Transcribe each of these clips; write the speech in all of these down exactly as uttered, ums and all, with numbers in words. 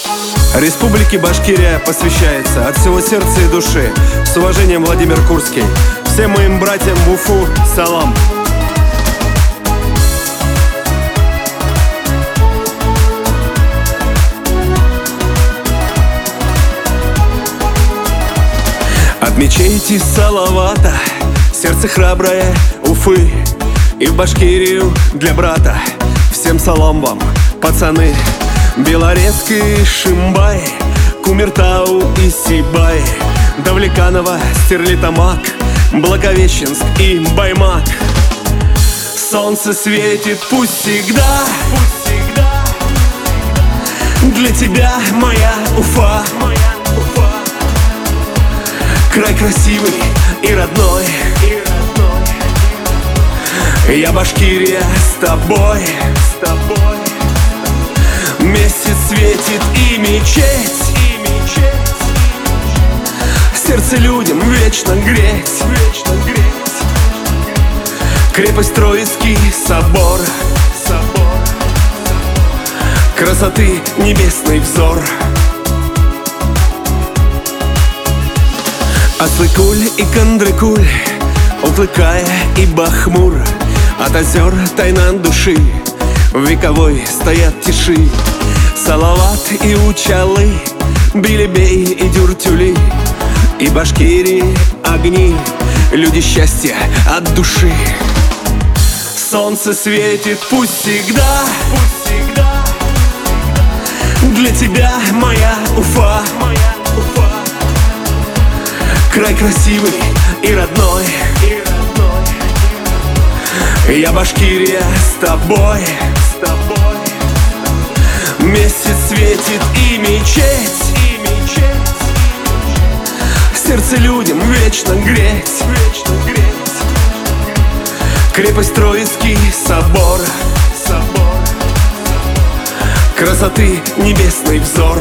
Республике Башкирия посвящается от всего сердца и души. С уважением, Владимир Курский. Всем моим братьям в Уфу салам. От мечети Салавата сердце храброе Уфы, и в Башкирию для брата. Всем салам вам, пацаны. Белорецкий, Шимбай, Кумертау и Сибай, Давлеканово, Стерлитамак, Благовещенск и Баймак. Солнце светит, пусть всегда, пусть всегда для тебя моя Уфа, моя Уфа. Край красивый и родной, и родной. Я Башкирия с тобой, с тобой. Месяц светит и мечеть, и мечеть. Сердце людям вечно греть, вечно греть. Крепость Троицкий собор, собор. Красоты небесный взор. Аслыкуль и Кандрыкуль, Утлыкая и Бахмур. От озер тайна души в вековой стоят тиши. Салават и Учалы, Билебей и Дюртюли, и Башкирии огни, люди счастья от души. Солнце светит, пусть всегда, пусть всегда для тебя моя Уфа, моя Уфа. Край красивый и родной, и родной. Я Башкирия с тобой, с тобой. Месяц светит и мечеть, и мечеть. Сердце людям вечно греть, вечно греть. Крепость Троицкий собор, собор. Красоты небесный взор.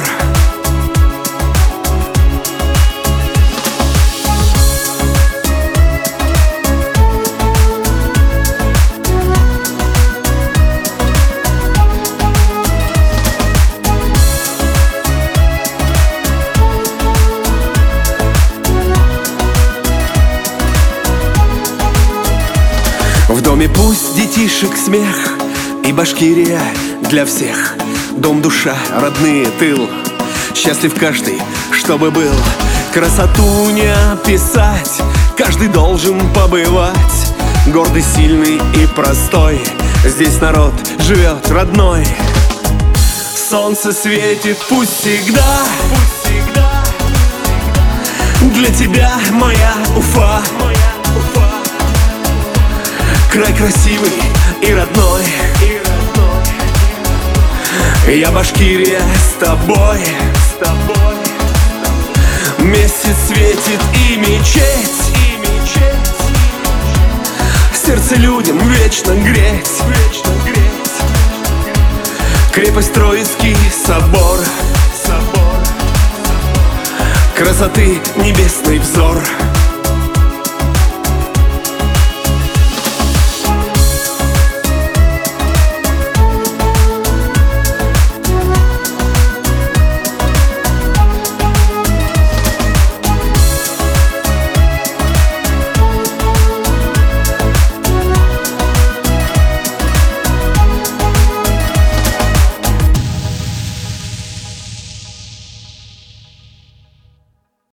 В доме пусть детишек смех, и Башкирия для всех. Дом, душа, родные, тыл. Счастлив каждый, чтобы был. Красоту не описать, каждый должен побывать. Гордый, сильный и простой, здесь народ живет родной. Солнце светит, пусть всегда, пусть всегда для тебя моя Уфа, моя Уфа. Край красивый и родной, и родной. Я Башкирия с тобой, с тобой. Месяц светит и мечеть, и мечеть. Сердце людям вечно греть, вечно греть. Крепость Троицкий собор, собор. Красоты небесный взор.